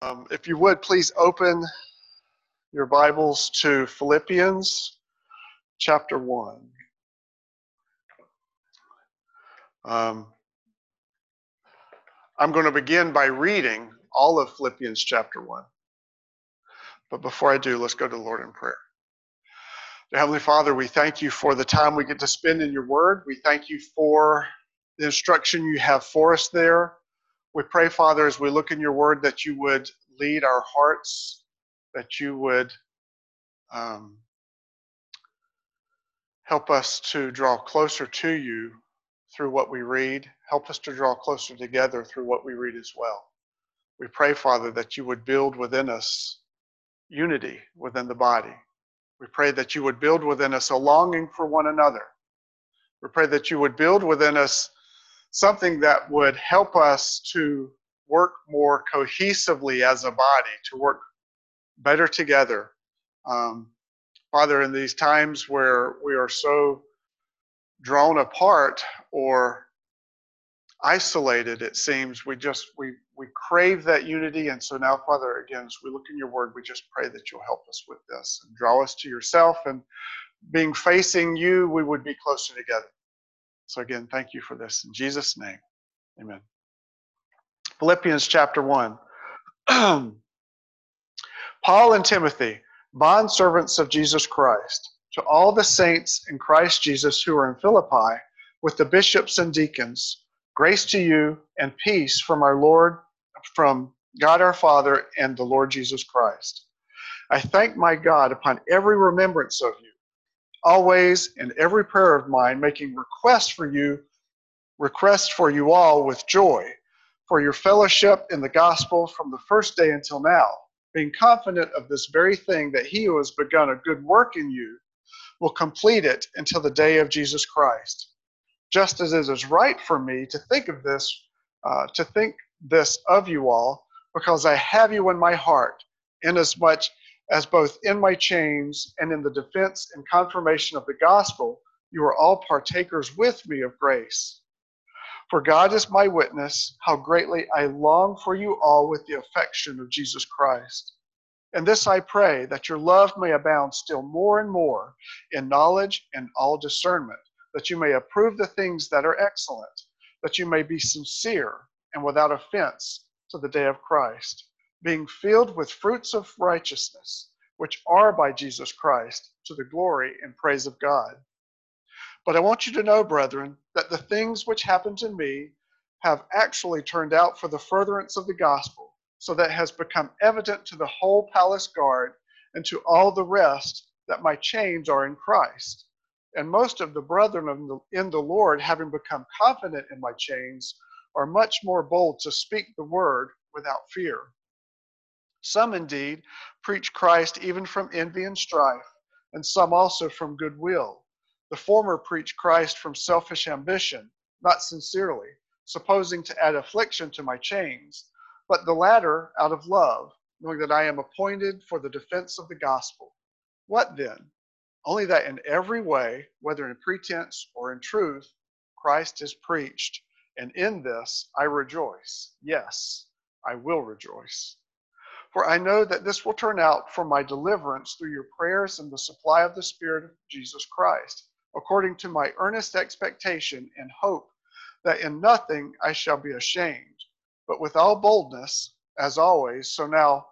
If you would, please open your Bibles to Philippians chapter 1. I'm going to begin by reading all of Philippians chapter 1. But before I do, let's go to the Lord in prayer. Dear Heavenly Father, we thank you for the time we get to spend in your word. We thank you for the instruction you have for us there. We pray, Father, as we look in your word, that you would lead our hearts, that you would help us to draw closer to you through what we read. Help us to draw closer together through what we read as well. We pray, Father, that you would build within us unity within the body. We pray that you would build within us a longing for one another. We pray that you would build within us something that would help us to work more cohesively as a body, to work better together. Father, in these times where we are so drawn apart or isolated, it seems, we crave that unity. And so now, Father, again, as we look in your word, we just pray that you'll help us with this and draw us to yourself, and being facing you, we would be closer together. So again, thank you for this. In Jesus' name, amen. Philippians chapter 1. Paul and Timothy, bondservants of Jesus Christ, to all the saints in Christ Jesus who are in Philippi, with the bishops and deacons, grace to you and peace from from God our Father and the Lord Jesus Christ. I thank my God upon every remembrance of you, always in every prayer of mine, making requests for you all with joy, for your fellowship in the gospel from the first day until now, being confident of this very thing, that he who has begun a good work in you will complete it until the day of Jesus Christ. Just as it is right for me to think this of you all, because I have you in my heart, inasmuch as both in my chains and in the defense and confirmation of the gospel, you are all partakers with me of grace. For God is my witness, how greatly I long for you all with the affection of Jesus Christ. And this I pray, that your love may abound still more and more in knowledge and all discernment, that you may approve the things that are excellent, that you may be sincere and without offense to the day of Christ, being filled with fruits of righteousness, which are by Jesus Christ, to the glory and praise of God. But I want you to know, brethren, that the things which happened to me have actually turned out for the furtherance of the gospel, so that it has become evident to the whole palace guard and to all the rest that my chains are in Christ. And most of the brethren in the Lord, having become confident in my chains, are much more bold to speak the word without fear. Some indeed preach Christ even from envy and strife, and some also from goodwill. The former preach Christ from selfish ambition, not sincerely, supposing to add affliction to my chains, but the latter out of love, knowing that I am appointed for the defense of the gospel. What then? Only that in every way, whether in pretense or in truth, Christ is preached, and in this I rejoice. Yes, I will rejoice. For I know that this will turn out for my deliverance through your prayers and the supply of the Spirit of Jesus Christ, according to my earnest expectation and hope that in nothing I shall be ashamed, but with all boldness, as always, so now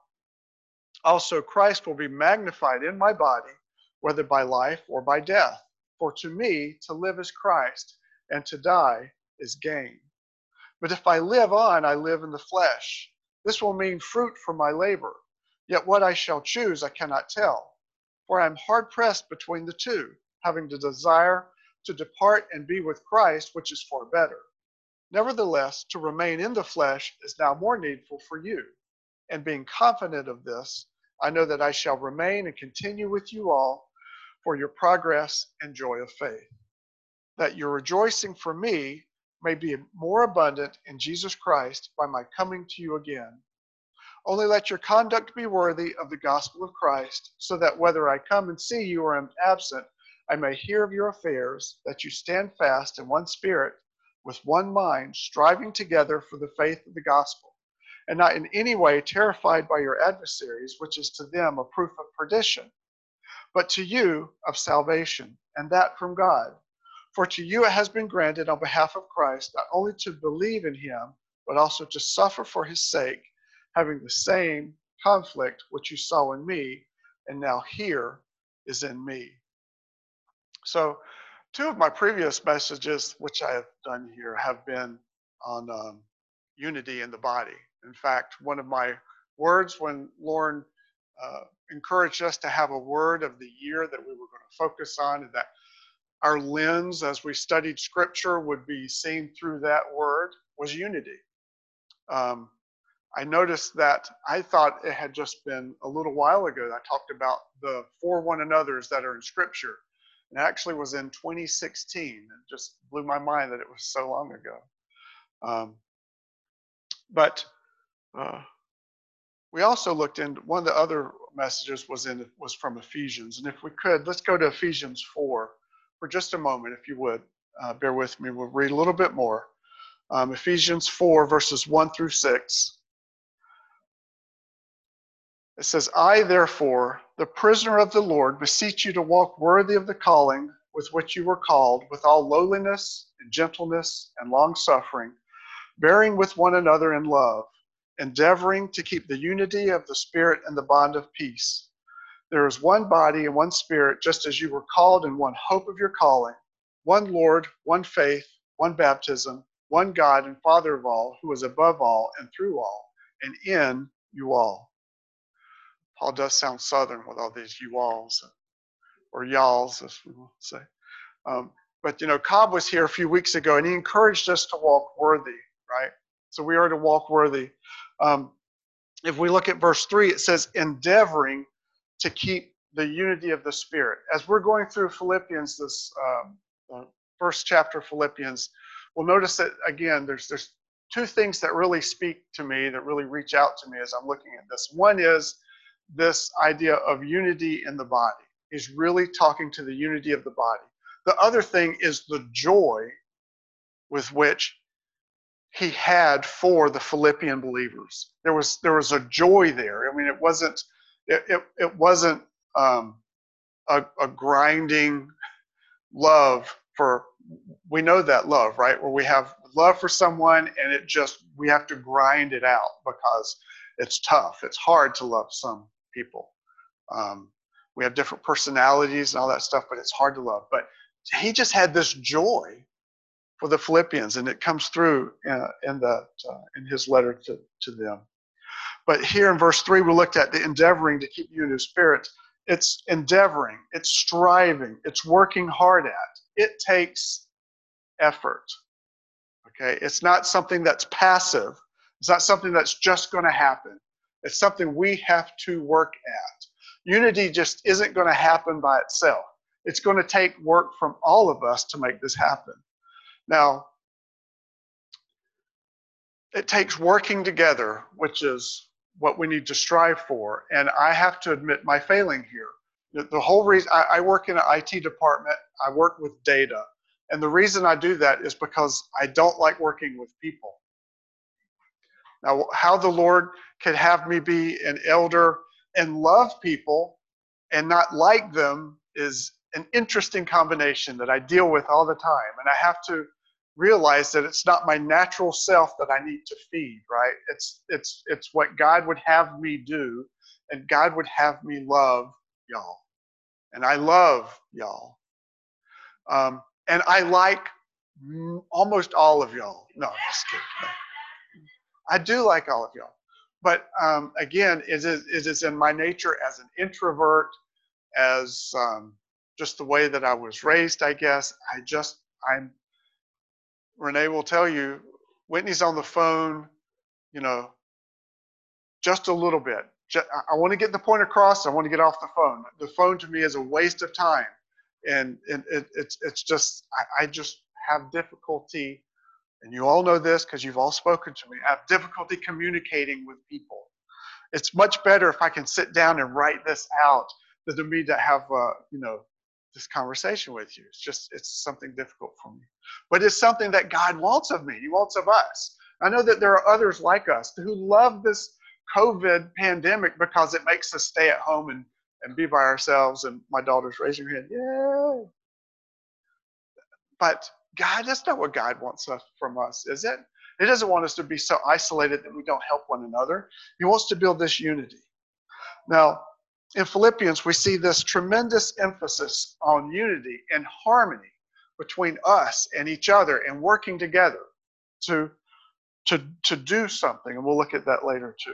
also Christ will be magnified in my body, whether by life or by death. For to me to live is Christ, and to die is gain. But if I live on, I live in the flesh. This will mean fruit from my labor. Yet what I shall choose I cannot tell. For I am hard pressed between the two, having the desire to depart and be with Christ, which is far better. Nevertheless, to remain in the flesh is now more needful for you. And being confident of this, I know that I shall remain and continue with you all for your progress and joy of faith, that your rejoicing for me may be more abundant in Jesus Christ by my coming to you again. Only let your conduct be worthy of the gospel of Christ, so that whether I come and see you or am absent, I may hear of your affairs, that you stand fast in one spirit, with one mind, striving together for the faith of the gospel, and not in any way terrified by your adversaries, which is to them a proof of perdition, but to you of salvation, and that from God. For to you it has been granted on behalf of Christ not only to believe in him, but also to suffer for his sake, having the same conflict which you saw in me, and now here is in me. So, two of my previous messages, which I have done here, have been on unity in the body. In fact, one of my words when Lauren encouraged us to have a word of the year that we were going to focus on, and that our lens as we studied scripture would be seen through that word, was unity. I noticed that I thought it had just been a little while ago that I talked about the for one another's that are in scripture. And it actually was in 2016. It just blew my mind that it was so long ago. But we also looked in, one of the other messages was from Ephesians. And if we could, let's go to Ephesians 4 for just a moment, if you would. Bear with me. We'll read a little bit more. Ephesians 4, verses 1 through 6. It says, I, therefore, the prisoner of the Lord, beseech you to walk worthy of the calling with which you were called, with all lowliness and gentleness and long-suffering, bearing with one another in love, endeavoring to keep the unity of the Spirit and the bond of peace. There is one body and one Spirit, just as you were called in one hope of your calling, one Lord, one faith, one baptism, one God and Father of all, who is above all and through all, and in you all. Paul does sound southern with all these you-alls, or y'alls, as we will say. But, Cobb was here a few weeks ago, and he encouraged us to walk worthy, right? So we are to walk worthy. If we look at verse 3, it says, endeavoring to keep the unity of the Spirit. As we're going through Philippians, this first chapter of Philippians, we'll notice that, again, there's two things that really speak to me, that really reach out to me as I'm looking at this. One is this idea of unity in the body. He's really talking to the unity of the body. The other thing is the joy with which he had for the Philippian believers. There was a joy there. I mean, it wasn't a grinding love for. We know that love, right? Where we have love for someone and we have to grind it out because it's tough. It's hard to love some people. We have different personalities and all that stuff, but it's hard to love. But he just had this joy for the Philippians, and it comes through in his letter to them. But here in verse 3, we looked at the endeavoring to keep unity of spirit. It's endeavoring, it's striving, it's working hard at. It takes effort. Okay, it's not something that's passive. It's not something that's just going to happen. It's something we have to work at. Unity just isn't going to happen by itself. It's going to take work from all of us to make this happen. Now, it takes working together, which is what we need to strive for. And I have to admit my failing here. The whole reason I work in an IT department, I work with data. And the reason I do that is because I don't like working with people. Now, how the Lord could have me be an elder and love people and not like them is an interesting combination that I deal with all the time. And I have to realize that it's not my natural self that I need to feed, right? It's what God would have me do, and God would have me love y'all. And I love y'all. And I like almost all of y'all. No, I'm just kidding. No. I do like all of y'all. But again, it is in my nature as an introvert, as just the way that I was raised, I guess. Renee will tell you, Whitney's on the phone, just a little bit. I want to get the point across. I want to get off the phone. The phone to me is a waste of time. And it's just, I just have difficulty, and you all know this because you've all spoken to me, I have difficulty communicating with people. It's much better if I can sit down and write this out than to me to have, this conversation with you. It's something difficult for me. But it's something that God wants of me. He wants of us. I know that there are others like us who love this COVID pandemic because it makes us stay at home and be by ourselves. And my daughter's raising her hand, yay. But God, that's not what God wants from us, is it? He doesn't want us to be so isolated that we don't help one another. He wants to build this unity. Now, in Philippians, we see this tremendous emphasis on unity and harmony between us and each other and working together to do something. And we'll look at that later too.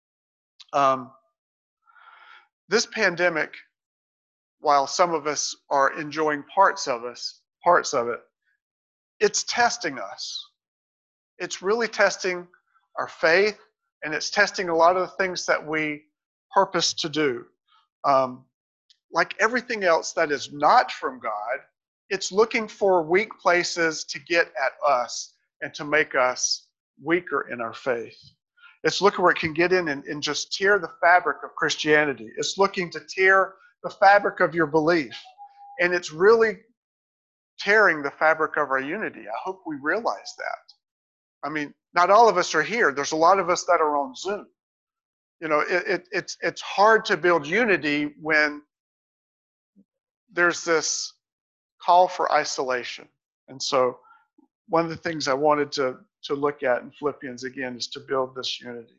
This pandemic, while some of us are enjoying parts of it, it's testing us. It's really testing our faith, and it's testing a lot of the things that we purpose to do. Like everything else that is not from God, it's looking for weak places to get at us and to make us weaker in our faith. It's looking where it can get in and just tear the fabric of Christianity. It's looking to tear the fabric of your belief. And it's really tearing the fabric of our unity. I hope we realize that. I mean, not all of us are here. There's a lot of us that are on Zoom. You know, it's hard to build unity when there's this call for isolation. And so one of the things I wanted to look at in Philippians again is to build this unity.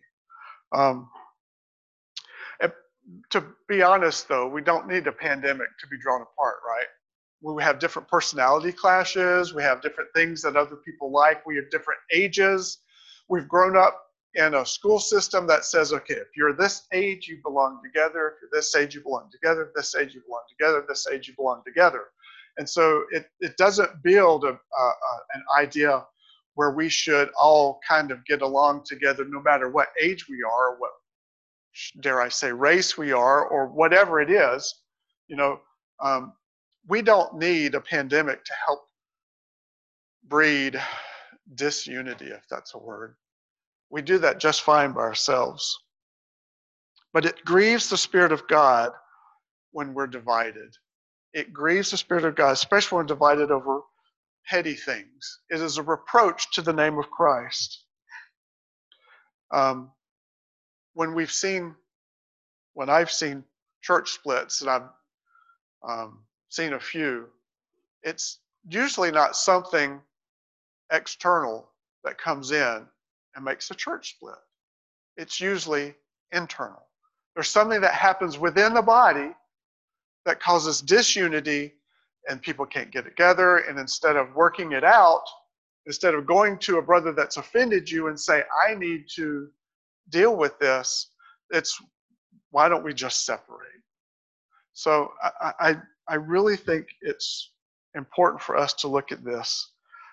To be honest, though, we don't need a pandemic to be drawn apart, right? We have different personality clashes. We have different things that other people like. We have different ages. We've grown up in a school system that says, okay, if you're this age, you belong together. If you're this age, you belong together. This age, you belong together. This age, you belong together. And so it doesn't build an idea where we should all kind of get along together no matter what age we are, or what, dare I say, race we are, or whatever it is. You know, we don't need a pandemic to help breed disunity, if that's a word. We do that just fine by ourselves. But it grieves the Spirit of God when we're divided. It grieves the Spirit of God, especially when we're divided over petty things. It is a reproach to the name of Christ. When I've seen church splits, and I've seen a few, it's usually not something external that comes in and makes a church split. It's usually internal. There's something that happens within the body that causes disunity, and people can't get together, and instead of working it out, instead of going to a brother that's offended you and say, I need to deal with this, it's, why don't we just separate? So I really think it's important for us to look at this.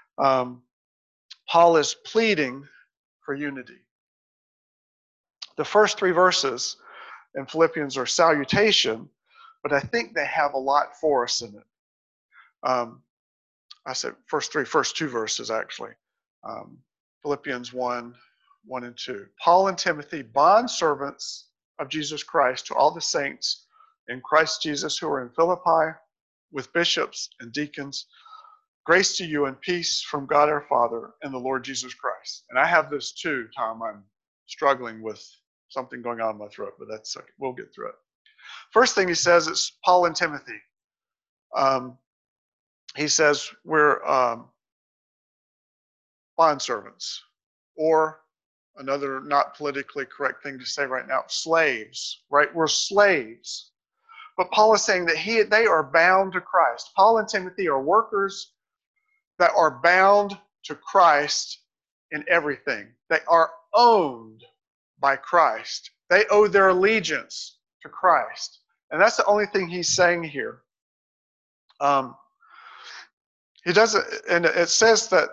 Paul is pleading for unity. The first 3 verses in Philippians are salutation, but I think they have a lot for us in it. I said first 2 verses actually. Philippians 1 and 2. Paul and Timothy, bondservants of Jesus Christ, to all the saints in Christ Jesus who are in Philippi, with bishops and deacons, grace to you and peace from God our Father and the Lord Jesus Christ. And I have this too, Tom. I'm struggling with something going on in my throat, but that's okay. We'll get through it. First thing he says is Paul and Timothy. He says we're bondservants, or another not politically correct thing to say right now, slaves, right? We're slaves. But Paul is saying that they are bound to Christ. Paul and Timothy are workers that are bound to Christ in everything. They are owned by Christ. They owe their allegiance to Christ. And that's the only thing he's saying here. He doesn't, and it says that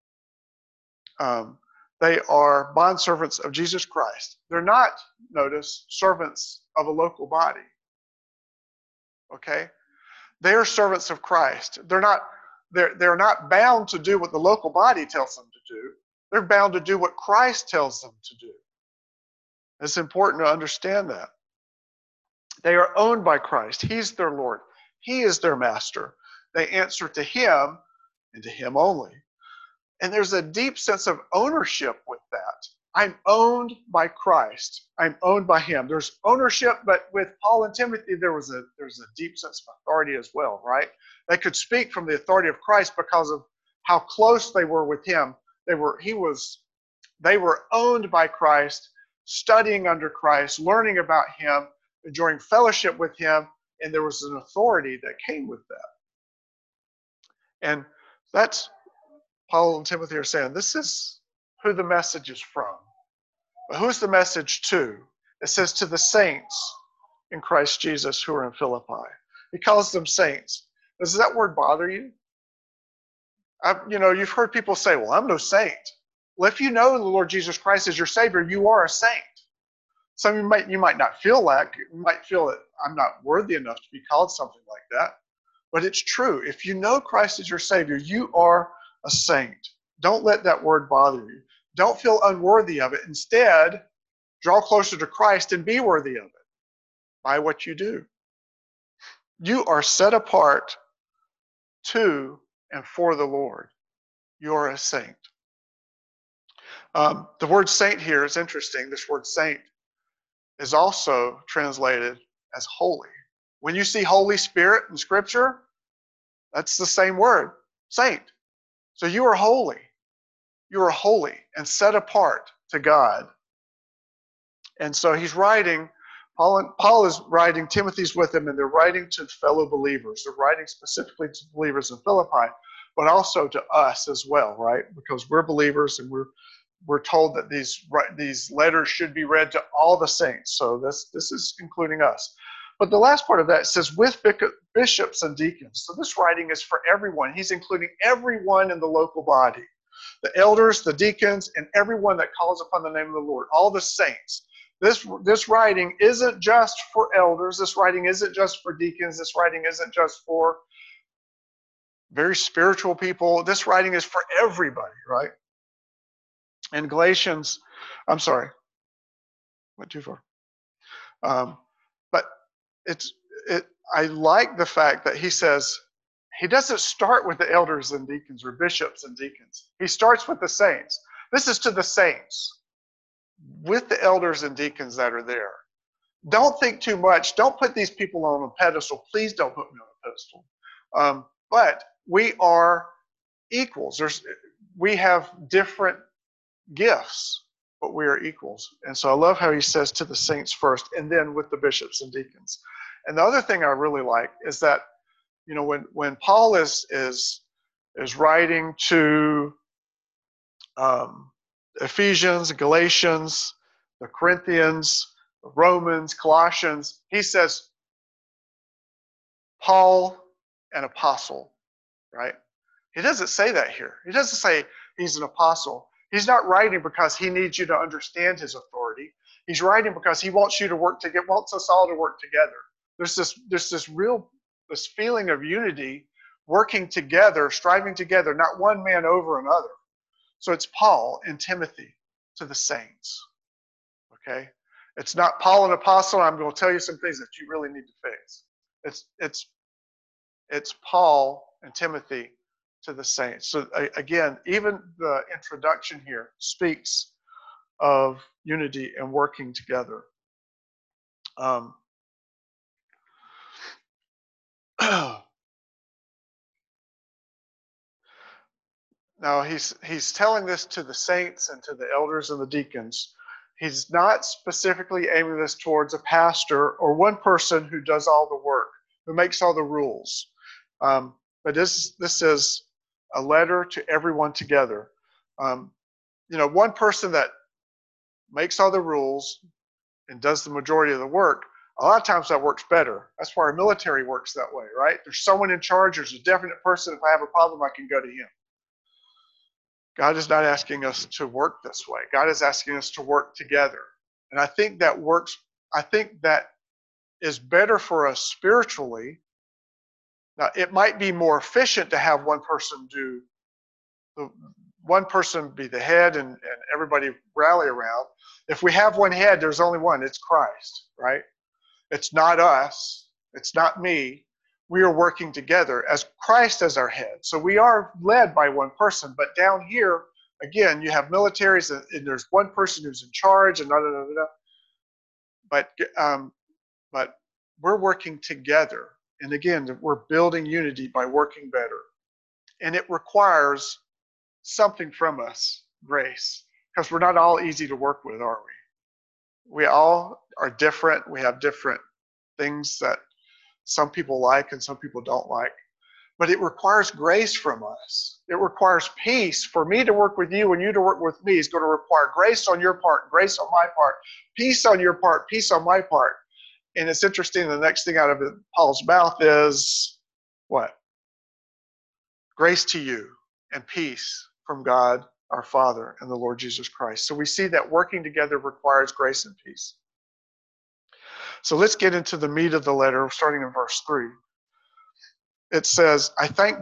they are bondservants of Jesus Christ. They're not, notice, servants of a local body. Okay? They are servants of Christ. They're not bound to do what the local body tells them to do. They're bound to do what Christ tells them to do. It's important to understand that. They are owned by Christ. He's their Lord. He is their master. They answer to him and to him only. And there's a deep sense of ownership with that. I'm owned by Christ. I'm owned by him. There's ownership, but with Paul and Timothy, there's a deep sense of authority as well, right? They could speak from the authority of Christ because of how close they were with him. They were owned by Christ, studying under Christ, learning about him, enjoying fellowship with him, and there was an authority that came with that. And that's Paul and Timothy are saying, this is who the message is from. But who's the message to? It says to the saints in Christ Jesus who are in Philippi. He calls them saints. Does that word bother you? You've heard people say, well, I'm no saint. Well, if you know the Lord Jesus Christ as your Savior, you are a saint. Some of you might not feel like, you might feel that I'm not worthy enough to be called something like that. But it's true. If you know Christ as your Savior, you are a saint. Don't let that word bother you. Don't feel unworthy of it. Instead, draw closer to Christ and be worthy of it by what you do. You are set apart to and for the Lord. You are a saint. The word saint here is interesting. This word saint is also translated as holy. When you see Holy Spirit in Scripture, that's the same word, saint. So you are holy. You are holy and set apart to God. And so he's writing, Paul is writing, Timothy's with him, and they're writing to fellow believers. They're writing specifically to believers in Philippi, but also to us as well, right? Because we're believers and we're told that these letters should be read to all the saints. So this is including us. But the last part of that says with bishops and deacons. So this writing is for everyone. He's including everyone in the local body. The elders, the deacons, and everyone that calls upon the name of the Lord. All the saints. This writing isn't just for elders. This writing isn't just for deacons. This writing isn't just for very spiritual people. This writing is for everybody, right? In Galatians, I'm sorry, went too far. But I like the fact that he says, he doesn't start with the elders and deacons or bishops and deacons. He starts with the saints. This is to the saints, with the elders and deacons that are there. Don't think too much. Don't put these people on a pedestal. Please don't put me on a pedestal. But we are equals. We have different gifts, but we are equals. And so I love how he says to the saints first, and then with the bishops and deacons. And the other thing I really like is that, when Paul is writing to Ephesians, Galatians, the Corinthians, the Romans, Colossians, he says Paul, an apostle, right? He doesn't say that here. He doesn't say he's an apostle. He's not writing because he needs you to understand his authority. He's writing because he wants you to wants us all to work together. There's this feeling of unity, working together, striving together, not one man over another. So it's Paul and Timothy to the saints. Okay? It's not Paul an apostle, I'm going to tell you some things that you really need to fix. It's Paul and Timothy to the saints. So again, even the introduction here speaks of unity and working together. Now he's telling this to the saints and to the elders and the deacons. He's not specifically aiming this towards a pastor or one person who does all the work, who makes all the rules. But this is a letter to everyone together. One person that makes all the rules and does the majority of the work, a lot of times that works better. That's why our military works that way, right? There's someone in charge. There's a definite person. If I have a problem, I can go to him. God is not asking us to work this way. God is asking us to work together. And I think that works. I think that is better for us spiritually. Now, it might be more efficient to have one person be the head and everybody rally around. If we have one head, there's only one. It's Christ, right? It's not us. It's not me. we are working together as Christ as our head. So we are led by one person, but down here, again, you have militaries and there's one person who's in charge and da da da da. But but we're working together, and again, we're building unity by working better, and it requires something from us, grace, because we're not all easy to work with, are we? We all are different. We have different things that some people like and some people don't like. But it requires grace from us. It requires peace. For me to work with you and you to work with me is going to require grace on your part, grace on my part, peace on your part, peace on my part. And it's interesting, the next thing out of Paul's mouth is what? Grace to you and peace from God our Father and the Lord Jesus Christ. So we see that working together requires grace and peace. So let's get into the meat of the letter, starting in verse 3. It says, I thank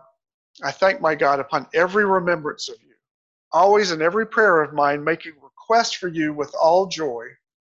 my God upon every remembrance of you, always in every prayer of mine, making request for you with all joy.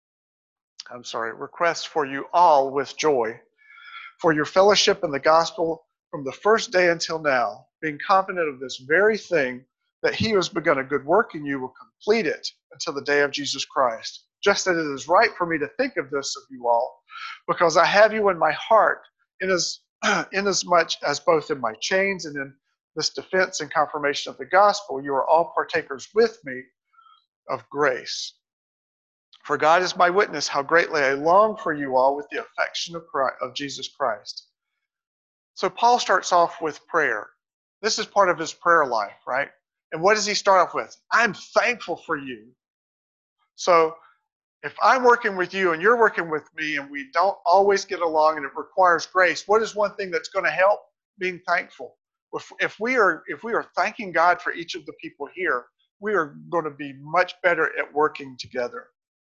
Request for you all with joy, for your fellowship in the gospel from the first day until now, being confident of this very thing, that he who has begun a good work in you will complete it until the day of Jesus Christ. Just that it is right for me to think of this of you all, because I have you in my heart, inasmuch as both in my chains and in this defense and confirmation of the gospel, you are all partakers with me of grace. For God is my witness how greatly I long for you all with the affection of Jesus Christ. So Paul starts off with prayer. This is part of his prayer life, right? And what does he start off with? I'm thankful for you. So if I'm working with you and you're working with me and we don't always get along and it requires grace, what is one thing that's going to help? Being thankful. If we are thanking God for each of the people here, we are going to be much better at working together.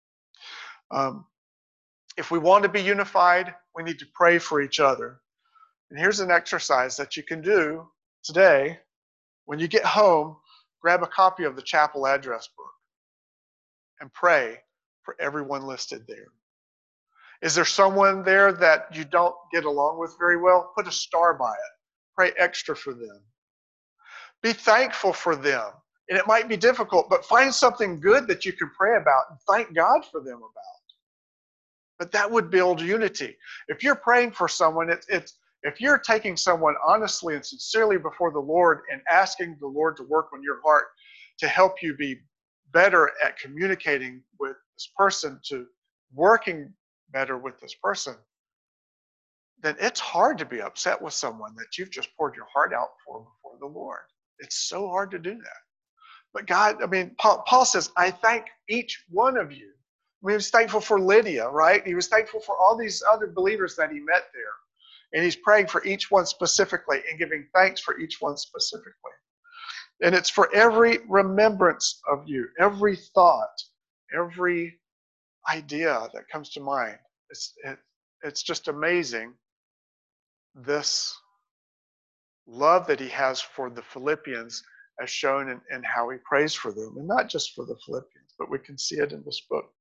If we want to be unified, we need to pray for each other. And here's an exercise that you can do today. When you get home, grab a copy of the chapel address book and pray for everyone listed there. Is there someone there that you don't get along with very well? Put a star by it. Pray extra for them. Be thankful for them. And it might be difficult, but find something good that you can pray about and thank God for them about. But that would build unity. If you're praying for someone, if you're taking someone honestly and sincerely before the Lord and asking the Lord to work on your heart to help you be better at communicating with this person, to working better with this person, then it's hard to be upset with someone that you've just poured your heart out for before the Lord. It's so hard to do that. But God, Paul says, I thank each one of you. He was thankful for Lydia, right? He was thankful for all these other believers that he met there. And he's praying for each one specifically and giving thanks for each one specifically. And it's for every remembrance of you, every thought, every idea that comes to mind. It's just amazing, this love that he has for the Philippians as shown in how he prays for them. And not just for the Philippians, but we can see it in this book.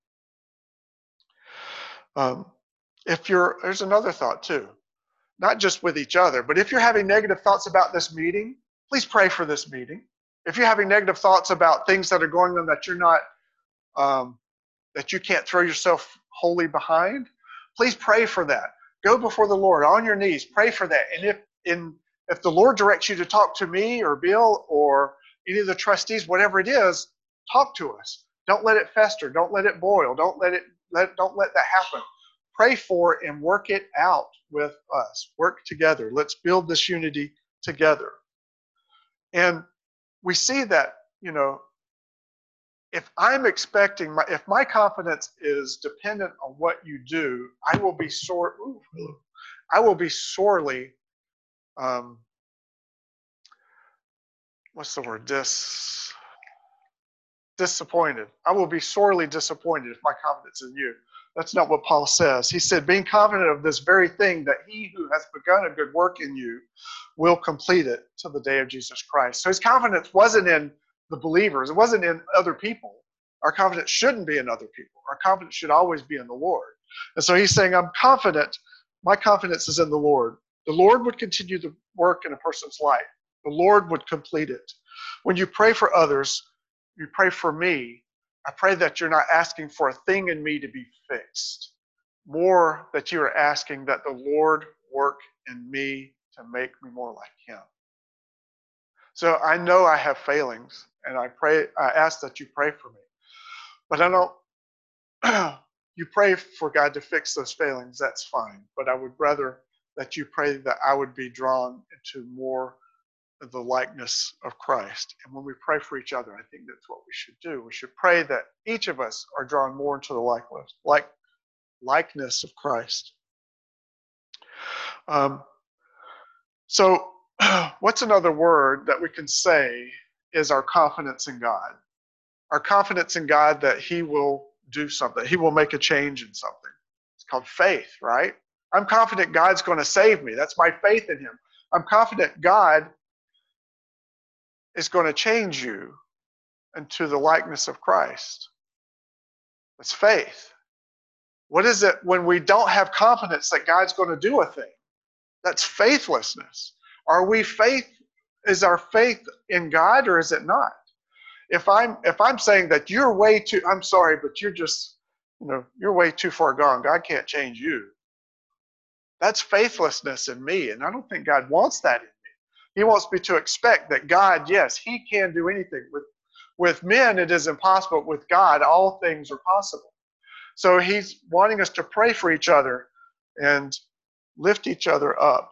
There's another thought too, not just with each other, but if you're having negative thoughts about this meeting, please pray for this meeting. If you're having negative thoughts about things that are going on that you're not, that you can't throw yourself wholly behind, please pray for that. Go before the Lord on your knees, pray for that. And if the Lord directs you to talk to me or Bill or any of the trustees, whatever it is, talk to us. Don't let it fester. Don't let it boil. Don't let that happen. Pray for and work it out with us. Work together. Let's build this unity together. And we see that, if I'm expecting, if my confidence is dependent on what you do, I will be sorely, disappointed. I will be sorely disappointed if my confidence is in you. That's not what Paul says. He said, being confident of this very thing, that he who has begun a good work in you will complete it till the day of Jesus Christ. So his confidence wasn't in the believers. It wasn't in other people. Our confidence shouldn't be in other people. Our confidence should always be in the Lord. And so he's saying, I'm confident. My confidence is in the Lord. The Lord would continue the work in a person's life. The Lord would complete it. When you pray for others, you pray for me. I pray that you're not asking for a thing in me to be fixed. More that you are asking that the Lord work in me to make me more like him. So I know I have failings, and I ask that you pray for me. But I don't, you pray for God to fix those failings, that's fine. But I would rather that you pray that I would be drawn into more of the likeness of Christ. And when we pray for each other, I think that's what we should do. We should pray that each of us are drawn more into the likeness of Christ. So what's another word that we can say is our confidence in God? Our confidence in God that he will do something. He will make a change in something. It's called faith, right? I'm confident God's going to save me. That's my faith in him. I'm confident God is going to change you into the likeness of Christ. That's faith. What is it when we don't have confidence that God's going to do a thing? That's faithlessness. Is our faith in God or is it not? If I'm saying that I'm sorry, but you're way too far gone. God can't change you. That's faithlessness in me, and I don't think God wants that in me. He wants me to expect that God, yes, he can do anything. With men, it is impossible. With God, all things are possible. So he's wanting us to pray for each other and lift each other up.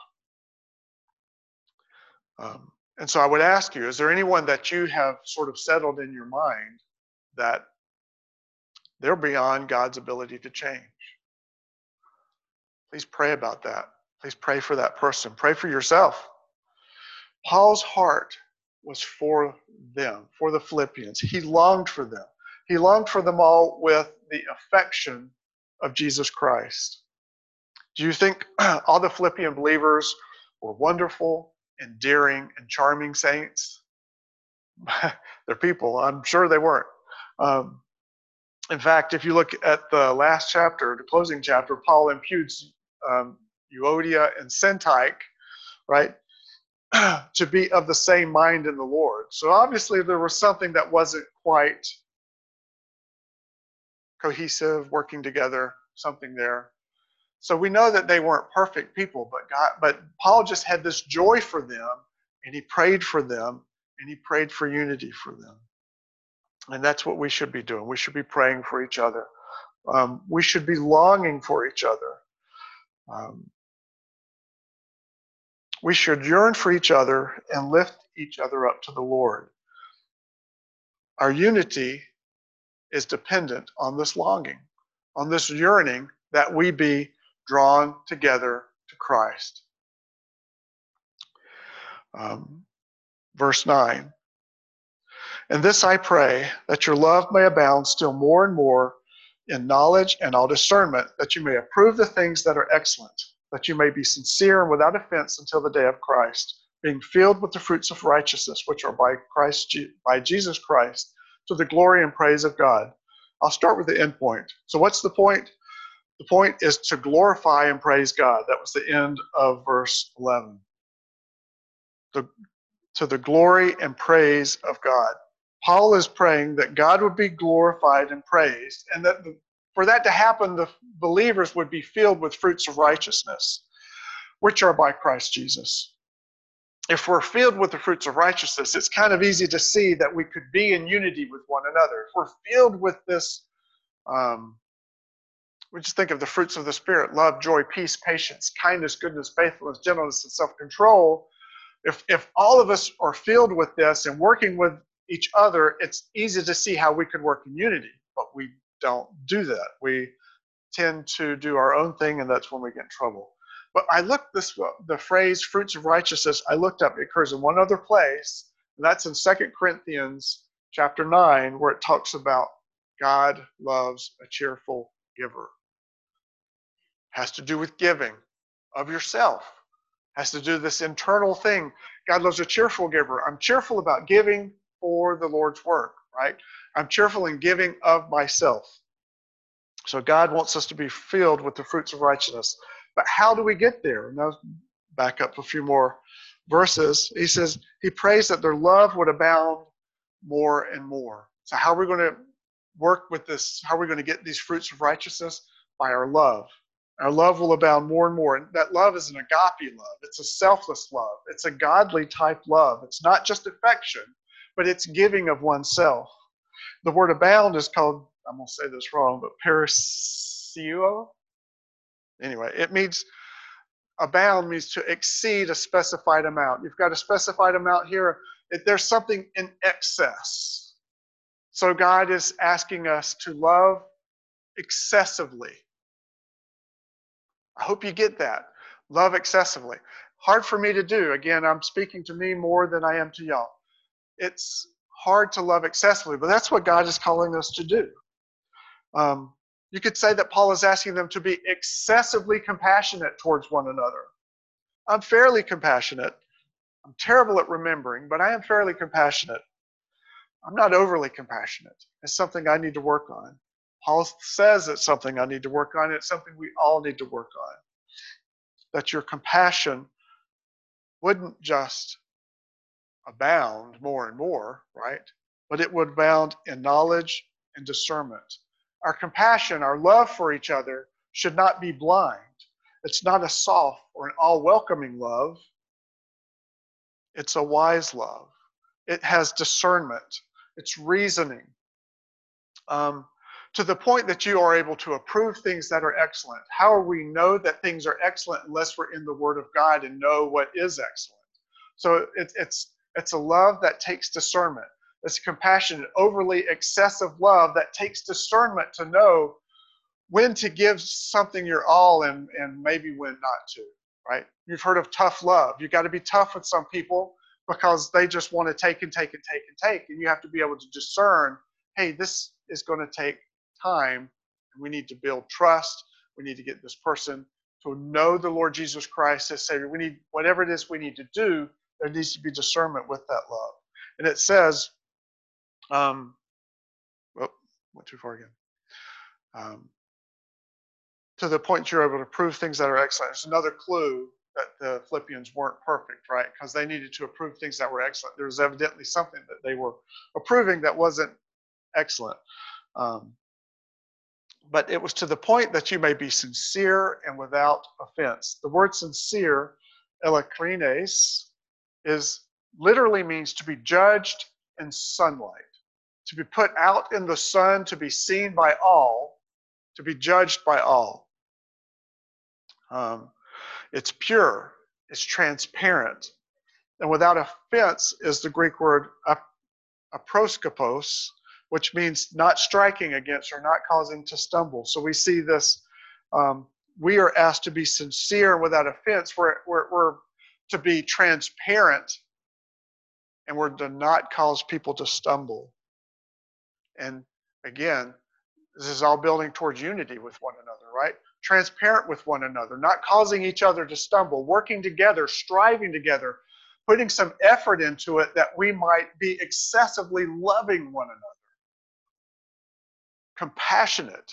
And so I would ask you, is there anyone that you have sort of settled in your mind that they're beyond God's ability to change? Please pray about that. Please pray for that person. Pray for yourself. Paul's heart was for them, for the Philippians. He longed for them. He longed for them all with the affection of Jesus Christ. Do you think all the Philippian believers were wonderful, endearing, and charming saints? They're people. I'm sure they weren't. In fact, if you look at the last chapter, the closing chapter, Paul imputes Euodia and Syntyche, right, to be of the same mind in the Lord. So obviously there was something that wasn't quite cohesive, working together, something there. So we know that they weren't perfect people, but Paul just had this joy for them, and he prayed for them, and he prayed for unity for them. And that's what we should be doing. We should be praying for each other. We should be longing for each other. We should yearn for each other and lift each other up to the Lord. Our unity is dependent on this longing, on this yearning that we be drawn together to Christ. Verse 9. And this I pray, that your love may abound still more and more in knowledge and all discernment, that you may approve the things that are excellent, that you may be sincere and without offense until the day of Christ, being filled with the fruits of righteousness, which are by Jesus Christ, to the glory and praise of God. I'll start with the end point. So what's the point? The point is to glorify and praise God. That was the end of verse 11. To the glory and praise of God. Paul is praying that God would be glorified and praised, and that for that to happen, the believers would be filled with fruits of righteousness, which are by Christ Jesus. If we're filled with the fruits of righteousness, it's kind of easy to see that we could be in unity with one another. If we're filled with this, we just think of the fruits of the Spirit: love, joy, peace, patience, kindness, goodness, faithfulness, gentleness, and self-control. If all of us are filled with this and working with each other, it's easy to see how we could work in unity, but we don't do that. We tend to do our own thing, and that's when we get in trouble. But the phrase fruits of righteousness, I looked up, it occurs in one other place, and that's in 2 Corinthians chapter 9, where it talks about God loves a cheerful giver. Has to do with giving of yourself. Has to do with this internal thing. God loves a cheerful giver. I'm cheerful about giving for the Lord's work, right? I'm cheerful in giving of myself. So God wants us to be filled with the fruits of righteousness. But how do we get there? Now, back up a few more verses. He says, he prays that their love would abound more and more. So how are we going to work with this? How are we going to get these fruits of righteousness? By our love. Our love will abound more and more. And that love is an agape love. It's a selfless love. It's a godly type love. It's not just affection, but it's giving of oneself. The word abound is called, I'm going to say this wrong, but parasio. Anyway, it means, abound means to exceed a specified amount. You've got a specified amount here. There's something in excess. So God is asking us to love excessively. I hope you get that. Love excessively. Hard for me to do. Again, I'm speaking to me more than I am to y'all. It's hard to love excessively, but that's what God is calling us to do. You could say that Paul is asking them to be excessively compassionate towards one another. I'm fairly compassionate. I'm terrible at remembering, but I am fairly compassionate. I'm not overly compassionate. It's something I need to work on. Paul says it's something I need to work on. It's something we all need to work on. That your compassion wouldn't just abound more and more, right? But it would abound in knowledge and discernment. Our compassion, our love for each other should not be blind. It's not a soft or an all-welcoming love. It's a wise love. It has discernment. It's reasoning. To the point that you are able to approve things that are excellent. How will we know that things are excellent unless we're in the Word of God and know what is excellent? So it's a love that takes discernment. It's a compassionate, overly excessive love that takes discernment to know when to give something your all and maybe when not to, right? You've heard of tough love. You've got to be tough with some people because they just want to take and take and take and take. And you have to be able to discern, hey, this is going to take time. We need to build trust. We need to get this person to know the Lord Jesus Christ as Savior. We need, whatever it is we need to do, there needs to be discernment with that love. And it says, went too far again. To the point you're able to prove things that are excellent. It's another clue that the Philippians weren't perfect, right? Because they needed to approve things that were excellent. There was evidently something that they were approving that wasn't excellent. But it was to the point that you may be sincere and without offense. The word sincere, eilikrines, literally means to be judged in sunlight, to be put out in the sun, to be seen by all, to be judged by all. It's pure, it's transparent, and without offense is the Greek word aproskopos, which means not striking against or not causing to stumble. So we see this, we are asked to be sincere and without offense. We're to be transparent, and we're to not cause people to stumble. And again, this is all building towards unity with one another, right? Transparent with one another, not causing each other to stumble, working together, striving together, putting some effort into it that we might be excessively loving one another. Compassionate,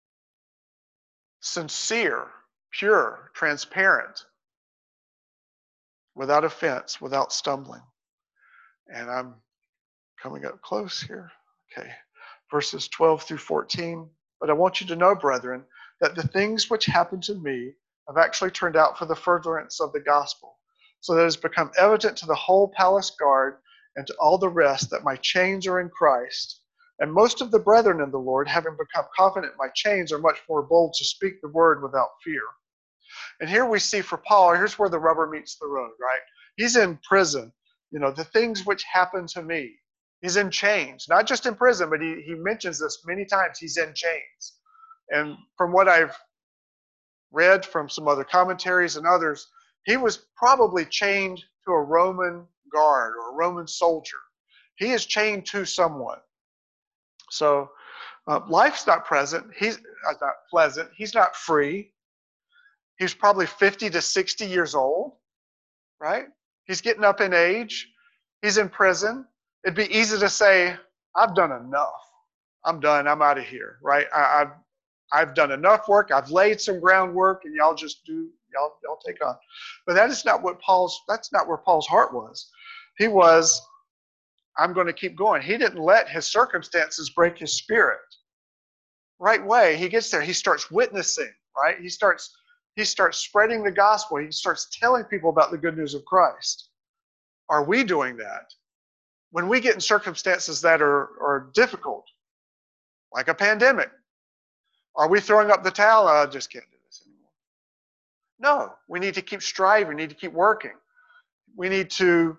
sincere, pure, transparent, without offense, without stumbling. And I'm coming up close here. Okay, verses 12 through 14. But I want you to know, brethren, that the things which happened to me have actually turned out for the furtherance of the gospel, so that it has become evident to the whole palace guard and to all the rest that my chains are in Christ. And most of the brethren in the Lord, having become confident in my chains, are much more bold to speak the word without fear. And here we see for Paul, here's where the rubber meets the road, right? He's in prison. You know, the things which happened to me. He's in chains, not just in prison, but he mentions this many times. He's in chains. And from what I've read from some other commentaries and others, he was probably chained to a Roman guard or a Roman soldier. He is chained to someone. So life's not present. He's not pleasant. He's not free. He's probably 50 to 60 years old, right? He's getting up in age. He's in prison. It'd be easy to say, I've done enough. I'm done. I'm out of here, right? I've done enough work. I've laid some groundwork, and y'all just y'all I'll take on. But that's not where Paul's heart was. He was, I'm going to keep going. He didn't let his circumstances break his spirit. Right way, he gets there, he starts witnessing, right? He starts spreading the gospel. He starts telling people about the good news of Christ. Are we doing that? When we get in circumstances that are difficult, like a pandemic, are we throwing up the towel? I just can't do this anymore. No, we need to keep striving. We need to keep working. We need to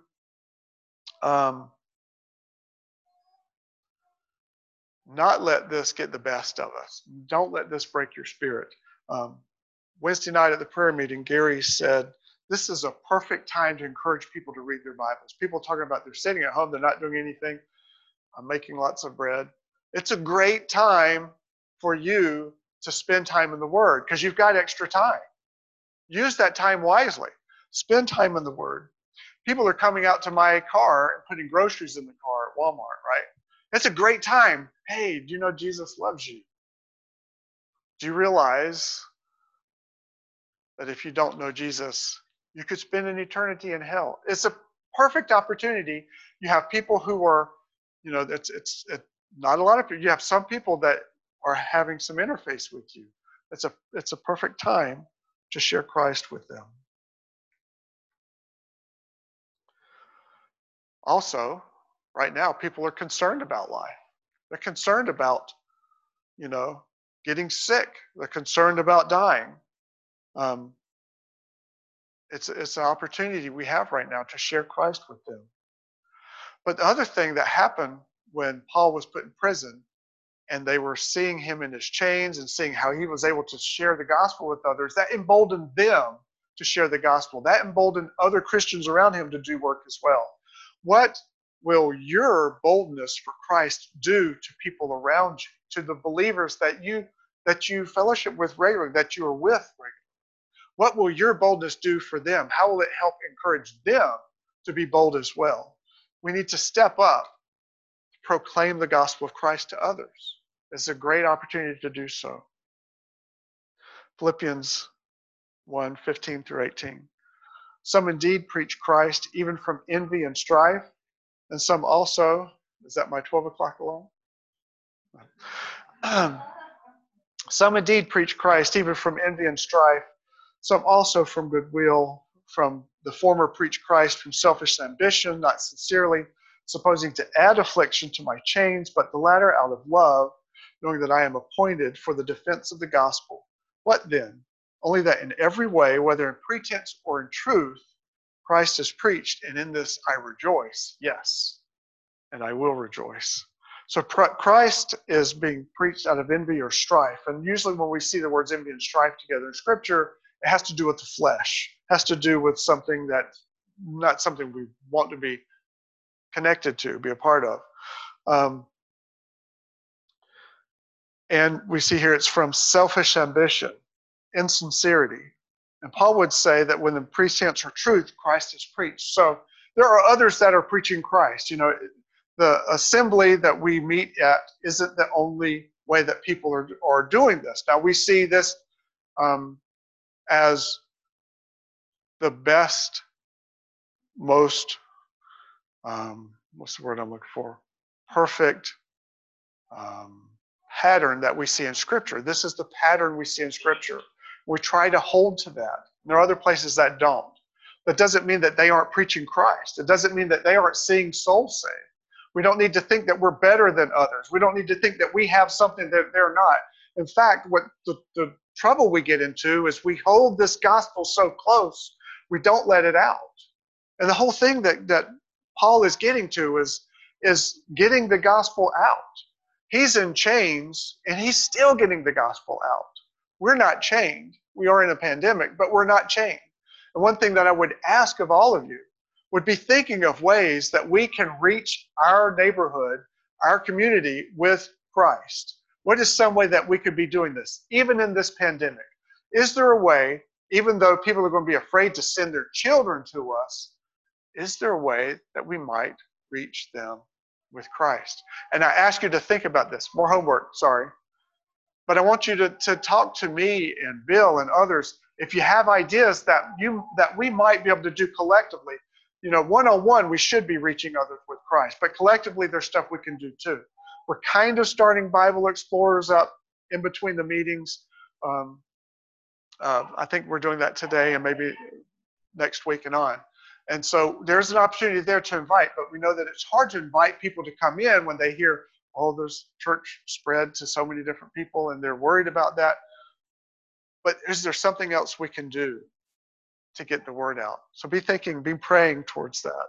not let this get the best of us. Don't let this break your spirit. Wednesday night at the prayer meeting, Gary said, this is a perfect time to encourage people to read their Bibles. People talking about they're sitting at home, they're not doing anything. I'm making lots of bread. It's a great time for you to spend time in the Word because you've got extra time. Use that time wisely. Spend time in the Word. People are coming out to my car and putting groceries in the car at Walmart, right? It's a great time. Hey, do you know Jesus loves you? Do you realize that if you don't know Jesus, you could spend an eternity in hell? It's a perfect opportunity. You have people who are, it's not a lot of people. You have some people that are having some interface with you. It's a perfect time to share Christ with them. Also, right now, people are concerned about life. They're concerned about, getting sick. They're concerned about dying. It's an opportunity we have right now to share Christ with them. But the other thing that happened when Paul was put in prison and they were seeing him in his chains and seeing how he was able to share the gospel with others, that emboldened them to share the gospel. That emboldened other Christians around him to do work as well. What will your boldness for Christ do to people around you, to the believers that you fellowship with regularly, that you are with regularly? What will your boldness do for them? How will it help encourage them to be bold as well? We need to step up, proclaim the gospel of Christ to others. It's a great opportunity to do so. Philippians 1:15 through 18. Some indeed preach Christ even from envy and strife, and some also, is that my 12 o'clock alarm? Some indeed preach Christ even from envy and strife, some also from goodwill. From the former preach Christ from selfish ambition, not sincerely, supposing to add affliction to my chains, but the latter out of love, knowing that I am appointed for the defense of the gospel. What then? Only that in every way, whether in pretense or in truth, Christ is preached, and in this I rejoice. Yes, and I will rejoice. So Christ is being preached out of envy or strife. And usually when we see the words envy and strife together in Scripture, it has to do with the flesh. It has to do with something that's not something we want to be connected to, be a part of. And we see here it's from selfish ambition, insincerity. And Paul would say that when the pretense or truth, Christ is preached. So there are others that are preaching Christ. The assembly that we meet at isn't the only way that people are doing this. Now we see this as the best, most, what's the word I'm looking for? Perfect pattern that we see in Scripture. This is the pattern we see in Scripture. We try to hold to that. There are other places that don't. That doesn't mean that they aren't preaching Christ. It doesn't mean that they aren't seeing souls saved. We don't need to think that we're better than others. We don't need to think that we have something that they're not. In fact, what the trouble we get into is we hold this gospel so close, we don't let it out. And the whole thing that Paul is getting to is getting the gospel out. He's in chains, and he's still getting the gospel out. We're not chained. We are in a pandemic, but we're not chained. And one thing that I would ask of all of you would be thinking of ways that we can reach our neighborhood, our community with Christ. What is some way that we could be doing this, even in this pandemic? Is there a way, even though people are going to be afraid to send their children to us, is there a way that we might reach them with Christ? And I ask you to think about this. More homework, sorry. But I want you to talk to me and Bill and others If you have ideas that we might be able to do collectively, one-on-one, we should be reaching others with Christ. But collectively, there's stuff we can do too. We're kind of starting Bible Explorers up in between the meetings. I think we're doing that today and maybe next week and on. And so there's an opportunity there to invite, but we know that it's hard to invite people to come in when they hear, oh, there's church spread to so many different people and they're worried about that. But is there something else we can do to get the word out? So be praying towards that.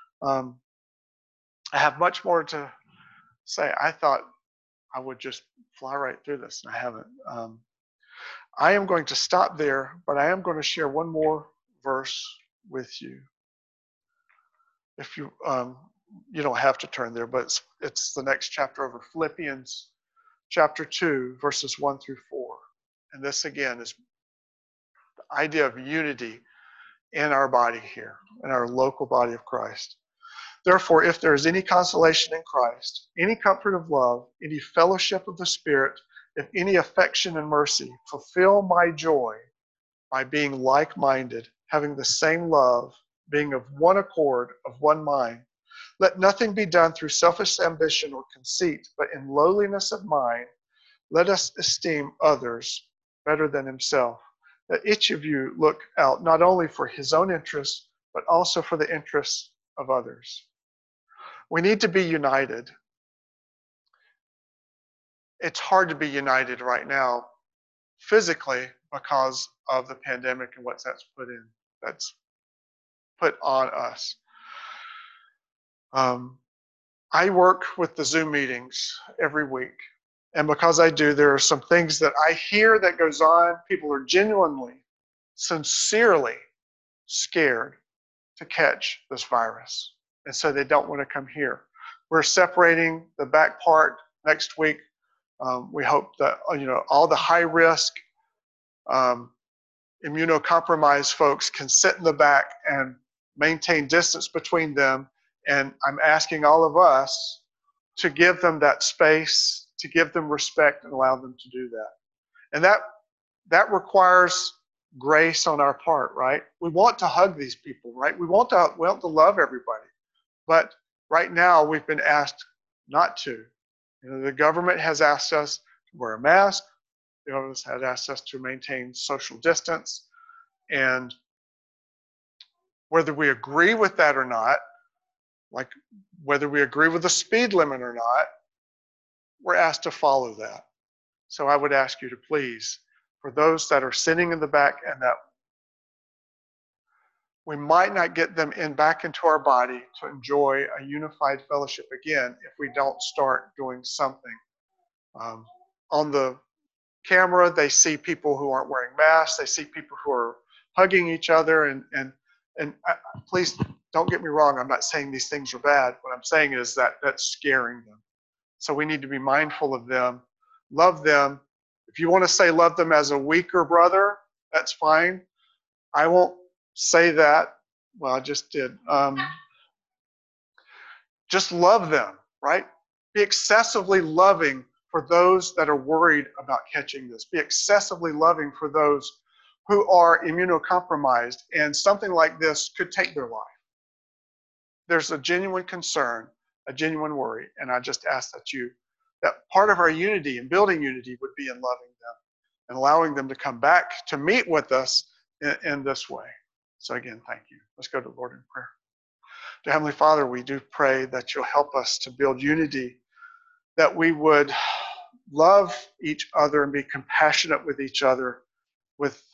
I have much more to say. I thought I would just fly right through this, and I haven't. I am going to stop there, but I am going to share one more verse with you. If you you don't have to turn there, but it's the next chapter over, Philippians chapter 2, verses 1 through 4. And this again is the idea of unity in our body here, in our local body of Christ. Therefore, if there is any consolation in Christ, any comfort of love, any fellowship of the Spirit, if any affection and mercy, fulfill my joy by being like-minded, having the same love, being of one accord, of one mind. Let nothing be done through selfish ambition or conceit, but in lowliness of mind, let us esteem others better than himself. That each of you look out not only for his own interests, but also for the interests of others. We need to be united. It's hard to be united right now physically because of the pandemic and what that's put on us. I work with the Zoom meetings every week. And because I do, there are some things that I hear that goes on. People are genuinely, sincerely scared to catch this virus. And so they don't want to come here. We're separating the back part next week. We hope that all the high risk immunocompromised folks can sit in the back and maintain distance between them. And I'm asking all of us to give them that space, to give them respect and allow them to do that. And that requires grace on our part, right? We want to hug these people, right? We want to love everybody. But right now we've been asked not to. The government has asked us to wear a mask. The government has asked us to maintain social distance. And whether we agree with that or not, like whether we agree with the speed limit or not, we're asked to follow that. So I would ask you to please, for those that are sitting in the back and that we might not get them back into our body to enjoy a unified fellowship again if we don't start doing something. On the camera, they see people who aren't wearing masks. They see people who are hugging each other. And please don't get me wrong. I'm not saying these things are bad. What I'm saying is that that's scaring them. So we need to be mindful of them, love them. If you want to say love them as a weaker brother, that's fine. I won't say that. Well, I just did. Just love them, right? Be excessively loving for those that are worried about catching this. Be excessively loving for those who are immunocompromised and something like this could take their life. There's a genuine concern, a genuine worry, and I just ask that part of our unity and building unity would be in loving them and allowing them to come back to meet with us in this way. So again, thank you. Let's go to the Lord in prayer. Dear Heavenly Father, we do pray that you'll help us to build unity, that we would love each other and be compassionate with each other with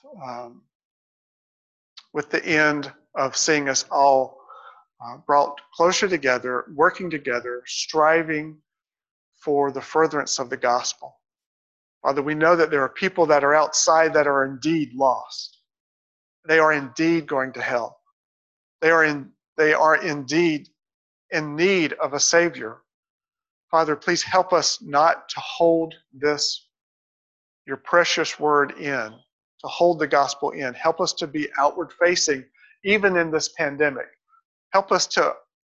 the end of seeing us all brought closer together, working together, striving for the furtherance of the gospel. Father, we know that there are people that are outside that are indeed lost. They are indeed going to hell. They are indeed in need of a Savior. Father, please help us not to hold this, your precious word in, to hold the gospel in. Help us to be outward facing, even in this pandemic. Help us to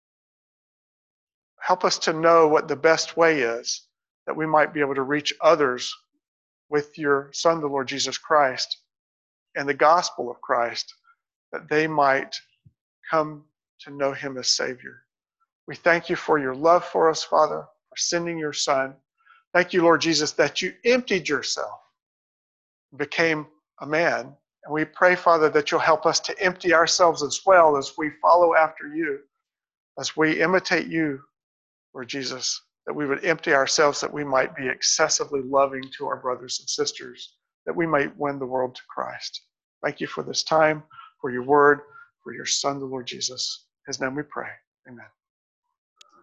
know what the best way is, that we might be able to reach others with your Son, the Lord Jesus Christ, and the gospel of Christ, that they might come to know him as Savior. We thank you for your love for us, Father, for sending your Son. Thank you, Lord Jesus, that you emptied yourself, became a man. And we pray, Father, that you'll help us to empty ourselves as well as we follow after you, as we imitate you, Lord Jesus, that we would empty ourselves, that we might be excessively loving to our brothers and sisters, that we might win the world to Christ. Thank you for this time, for your word, for your Son, the Lord Jesus. In his name we pray. Amen.